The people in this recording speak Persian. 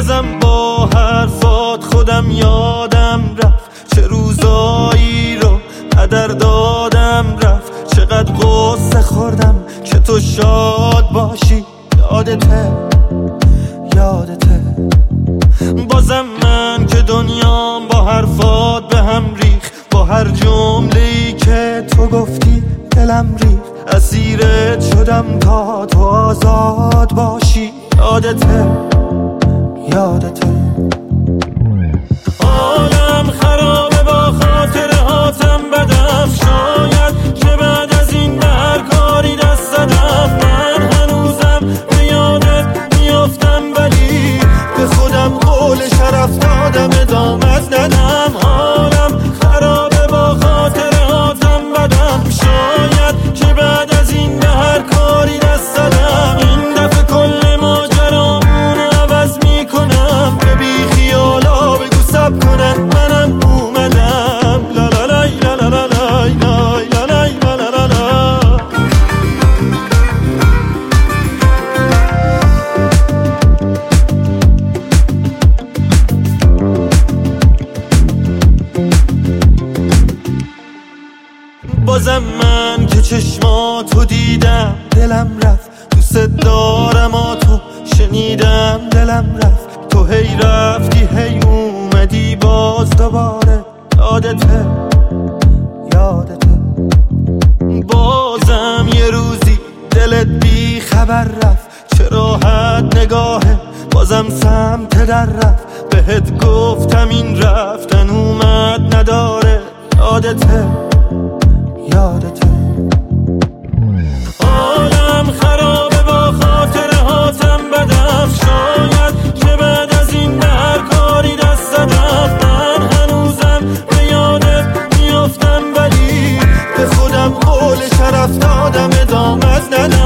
بازم با حرفات خودم یادم رفت، چه روزایی رو قدر دادم رفت، چقدر غصه خوردم که تو شاد باشی. یادته بازم من که دنیام با حرفات به هم ریخ، با هر جمله‌ای که تو گفتی دلم ریخ، اسیرت شدم تا تو آزاد باشی. یادته عالم خرابه با خاطرهاتم بدم، شاید که بعد از این به هر کاری دست زدم، من هنوزم به یادت میافتم ولی به خودم قول شرف دادم ادامت ندم. عالم خرابه با خاطرهاتم بدم، شاید که بعد از این به هر کاری دست زدم، این دفعه کل ماجرامون عوض میکنم، به بی خیالا بگو سب کنن منم اومدم. لا لا لای لا لا لا لای لای لا لای لا لا لا لا. بازم من که چشماتو دیدم دلم رفت، دوست دارم تو شنیدم دلم رفت، تو هی رفتی هی اومدی باز دوباره. یادته بازم یه روزی دلت بی خبر رفت، چه راحت نگاهه بازم سمت در رفت، بهت گفتم این رفتن اومد نداره. یادته عالم خرابه با خاطرهاتم بدم، شاید که بعد از این به هر کاری دست زدم، من هنوزم به یادت میافتم ولی به خودم قول شرف دادم ادامت ندم.